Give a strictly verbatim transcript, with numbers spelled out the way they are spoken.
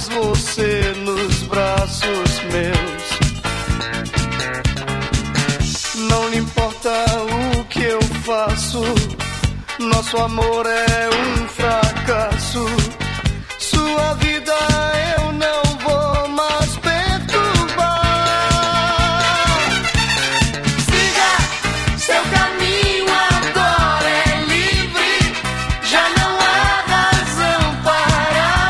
mais você nos braços meus. Não lhe importa o que eu faço, nosso amor é um fracasso.